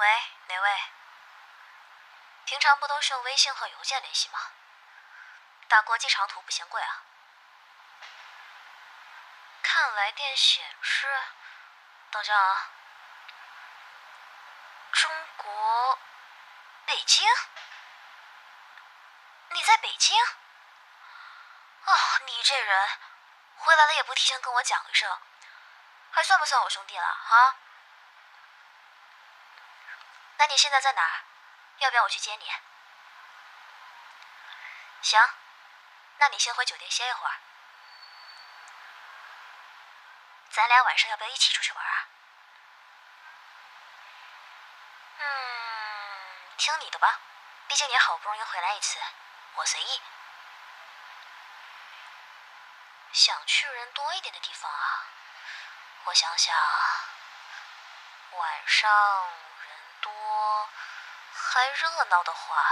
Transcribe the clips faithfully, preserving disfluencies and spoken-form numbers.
喂，哪位？平常不都是用微信和邮件联系吗？打国际长途不嫌贵啊？看来电显示，等下啊，中国北京？你在北京？哦，你这人回来了也不提前跟我讲一声，还算不算我兄弟了啊？那你现在在哪儿？要不要我去接你？行，那你先回酒店歇一会儿。咱俩晚上要不要一起出去玩啊？嗯，听你的吧，毕竟你好不容易回来一次，我随意。想去人多一点的地方啊，我想想，晚上人多还热闹的话，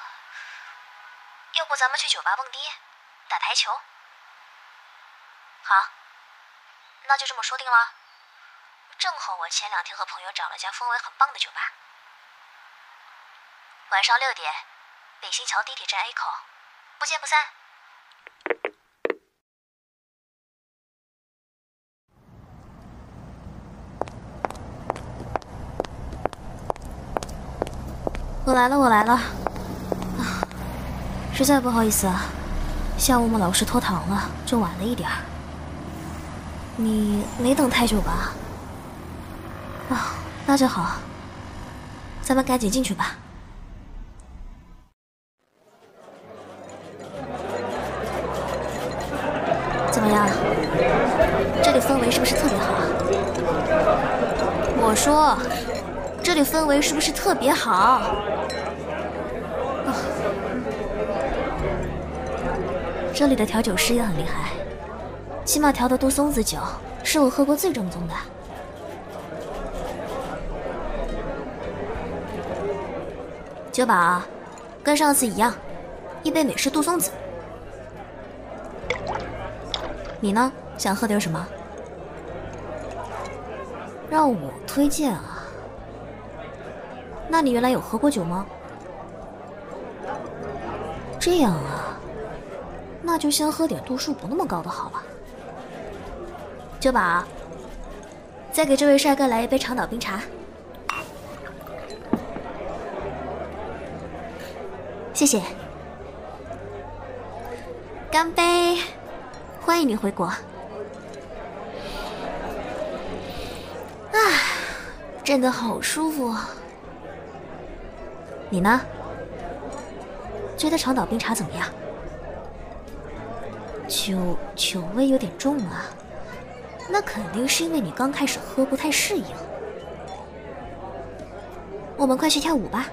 要不咱们去酒吧蹦迪，打台球？好，那就这么说定了。正好我前两天和朋友找了家氛围很棒的酒吧，晚上六点，北新桥地铁站 A 口，不见不散。 我来了，我来了。啊，实在不好意思啊，下午我们老师拖堂了，就晚了一点儿。你没等太久吧？啊，那就好，咱们赶紧进去吧。怎么样？这里氛围是不是特别好啊？我说，这里氛围是不是特别好？啊，这里的调酒师也很厉害，起码调的杜松子酒是我喝过最正宗的。酒保啊，跟上次一样，一杯美式杜松子。你呢？想喝点什么？让我推荐啊？那你原来有喝过酒吗？这样啊，那就先喝点度数不那么高的好了。酒保，再给这位帅哥来一杯长岛冰茶。谢谢。干杯！欢迎你回国。啊，真的好舒服啊。你呢？觉得长岛冰茶怎么样？酒酒味有点重啊，那肯定是因为你刚开始喝不太适应。我们快去跳舞吧。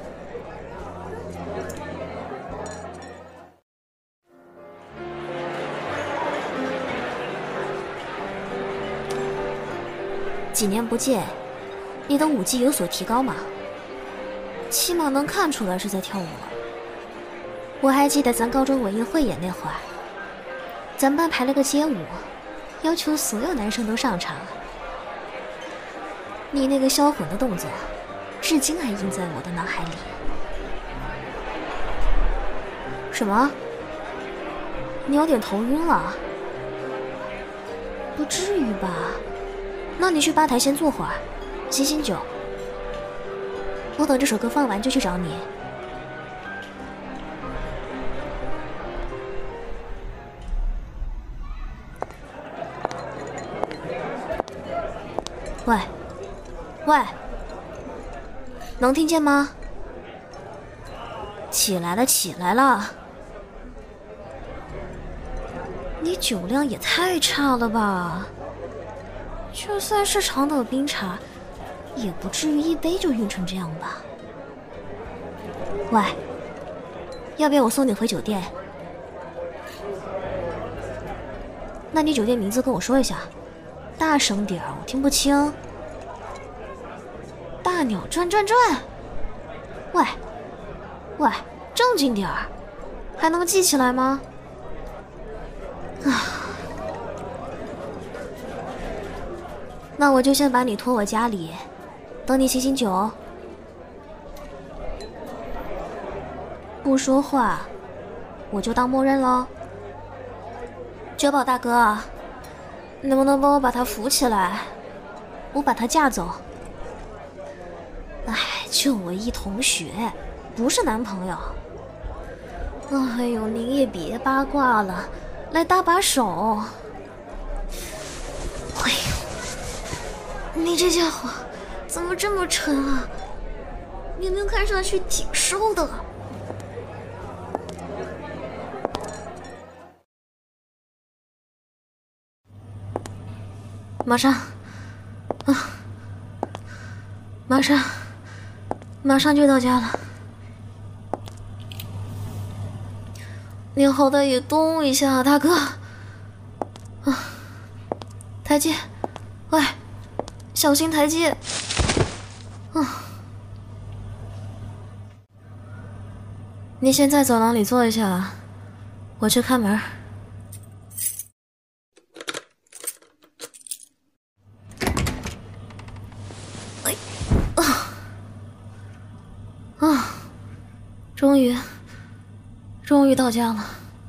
几年不见，你的舞技有所提高吗？起码能看出来是在跳舞了。我还记得咱高中文艺汇演那会儿，咱班排了个街舞，要求所有男生都上场。你那个销魂的动作，至今还印在我的脑海里。什么？你有点头晕了？不至于吧？那你去吧台先坐会儿，醒醒酒。我等这首歌放完就去找你。喂，喂，能听见吗？起来了，起来了！你酒量也太差了吧！就算是长岛冰茶，也不至于一杯就晕成这样吧？喂，要不要我送你回酒店？那你酒店名字跟我说一下，大声点儿，我听不清。大鸟转转转。喂，喂，正经点儿，还能记起来吗？啊。那我就先把你拖我家里，等你醒醒酒， 不说话，我就当默认喽。九宝大哥，能不能帮我把他扶起来？我把他架走。哎，就我一同学，不是男朋友。哎呦，您也别八卦了，来搭把手。哎呦，你这家伙怎么这么沉啊？明明看上去挺瘦的。马上，啊，马上，马上就到家了。你好歹也动一下，大哥。啊，台阶，喂，小心台阶。啊，你先在走廊里坐一下，我去开门。哎，啊，啊，终于。终于到家了。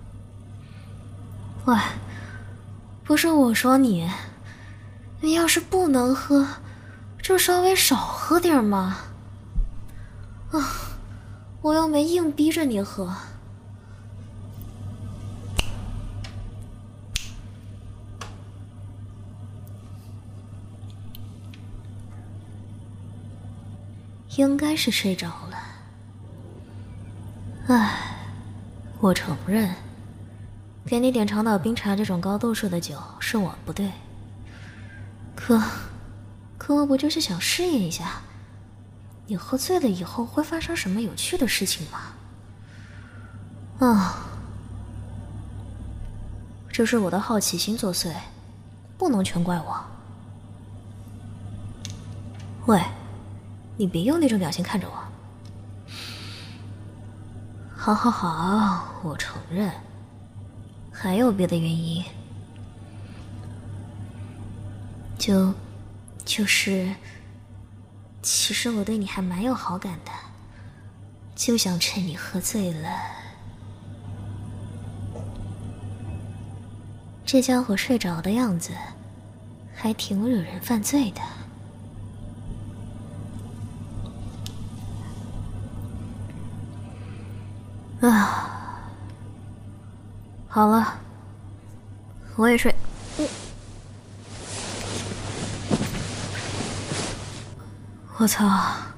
喂，不是我说你，你要是不能喝，就稍微少喝点嘛。啊，我又没硬逼着你喝。应该是睡着了。唉。我承认，给你点长岛冰茶这种高度数的酒是我不对。可，可我不就是想试验一下，你喝醉了以后会发生什么有趣的事情吗？啊，这是我的好奇心作祟，不能全怪我。喂，你别用那种表情看着我。好好好，我承认，还有别的原因，就，就是，其实我对你还蛮有好感的，就想趁你喝醉了。这家伙睡着的样子，还挺惹人犯罪的。啊，好了，我也睡。嗯，我操，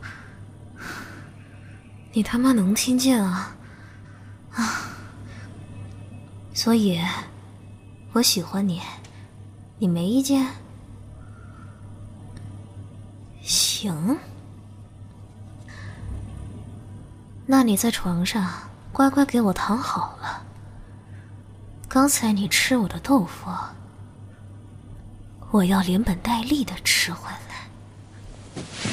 你他妈能听见啊？啊，所以，我喜欢你，你没意见？行，那你在床上乖乖给我躺好了。刚才你吃我的豆腐，我要连本带利的吃回来。